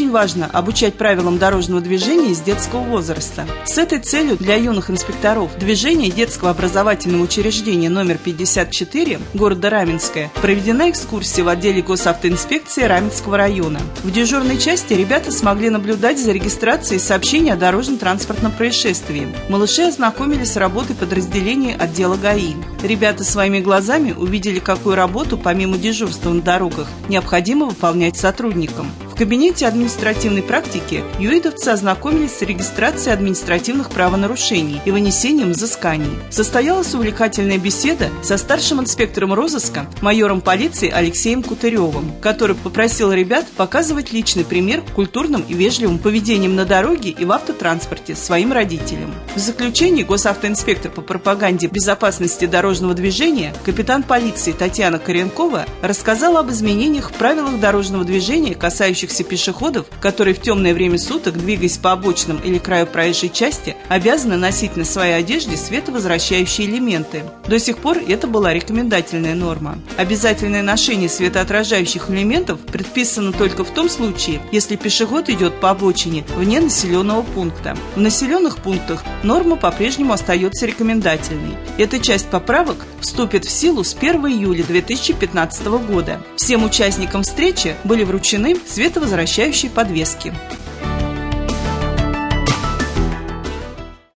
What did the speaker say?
очень важно обучать правилам дорожного движения с детского возраста. С этой целью для юных инспекторов движения детского образовательного учреждения номер 54 города Раменское проведена экскурсия в отделе госавтоинспекции Раменского района. В дежурной части ребята смогли наблюдать за регистрацией сообщений о дорожно-транспортном происшествии. Малыши ознакомились с работой подразделений отдела ГАИ. Ребята своими глазами увидели, какую работу, помимо дежурства на дорогах, необходимо выполнять сотрудникам. В кабинете административной практики юидовцы ознакомились с регистрацией административных правонарушений и вынесением взысканий. Состоялась увлекательная беседа со старшим инспектором розыска, майором полиции Алексеем Кутыревым, который попросил ребят показывать личный пример культурным и вежливым поведением на дороге и в автотранспорте своим родителям. В заключении госавтоинспектор по пропаганде безопасности дорожного движения капитан полиции Татьяна Коренкова рассказала об изменениях в правилах дорожного движения, касающихся пешеходов, которые в темное время суток, двигаясь по обочинам или краю проезжей части, обязаны носить на своей одежде световозвращающие элементы. До сих пор это была рекомендательная норма. Обязательное ношение светоотражающих элементов предписано только в том случае, если пешеход идет по обочине вне населенного пункта. В населенных пунктах норма по-прежнему остается рекомендательной. Эта часть поправок вступит в силу с 1 июля 2015 года. Всем участникам встречи были вручены световозвращающие подвески.